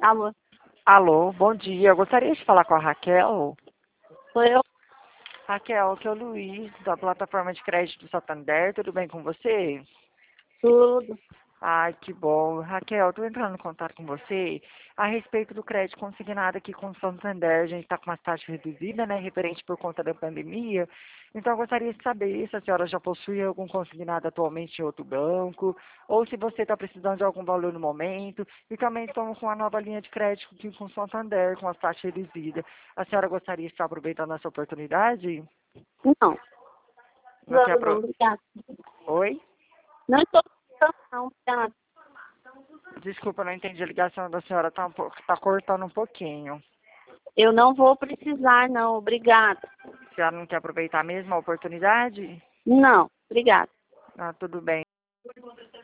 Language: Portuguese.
Alô, Alô, bom dia. Eu gostaria de falar com a Raquel. sou eu? Raquel, aqui é o Luiz, da plataforma de crédito do Santander. Tudo bem com você? Tudo. Ai, que bom. Raquel, estou entrando em contato com você a respeito do crédito consignado aqui com o Santander. A gente está com uma taxa reduzida, né, referente por conta da pandemia. Então, eu gostaria de saber se a senhora já possui algum consignado atualmente em outro banco, ou se você está precisando de algum valor no momento. E também estamos com uma nova linha de crédito aqui com o Santander, com as taxas reduzidas. A senhora gostaria de estar aproveitando essa oportunidade? Não, Não quer não, obrigada. Oi? Não estou precisando, não, obrigada. Desculpa, não entendi a ligação da senhora, tá cortando um pouquinho. Eu não vou precisar, não, obrigada. A senhora não quer aproveitar mesmo a oportunidade? Não, obrigada. Ah, tudo bem.